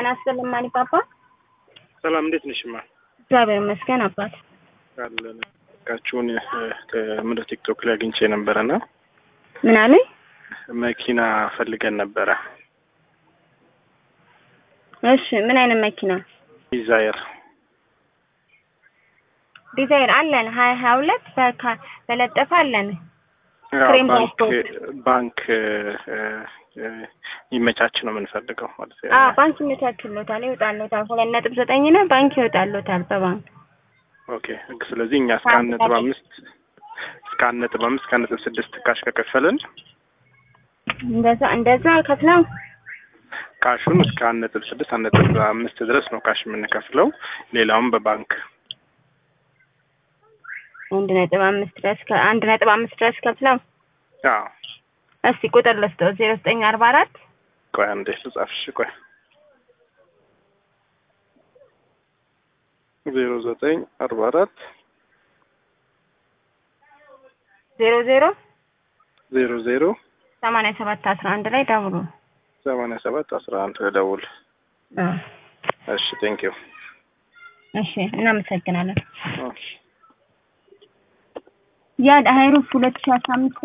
ተናስተልን ማኒ ፓፓ ሰላም እንዴት ነሽማ? እግዚአብሔር ይመስገን አባት። አለን ካቹን ከምን ቲክቶክ ላይ አግኝቼ ነበርና ምን አለኝ? መኪና ፈልገን ነበር። እሺ ምን አይነት መኪና? ዲዛይር አለን 22 በለጠፈ አለን። ባንክ ይመቻች ነው የምንፈልገው ማለት ነው። ባንክ ይመቻችሎታል ይወጣልዎታል 2.9 ነው ባንክ ይወጣልዎታል በባንክ። ኦኬ ስለዚህ እኛ እስከ 1.5 ካሽ ከከፈልን እንደዛ ከፍለው ካሹን እስከ 1.5 ድረስ ነው ካሽ የምንከፍለው ሌላውን በባንክ 1.5 ድረስ ከፍለው እስቲ ቁጥር ልስጠው 0944 ቆይ አንዴ ልጻፍሽ ቆይ 0944 00 8711 ላይ ደውሉ 8711 ደውል እሺ ቴንክ ዩ እሺ እናመሰግናለን እሺ ያ ሃይሩፍ 2015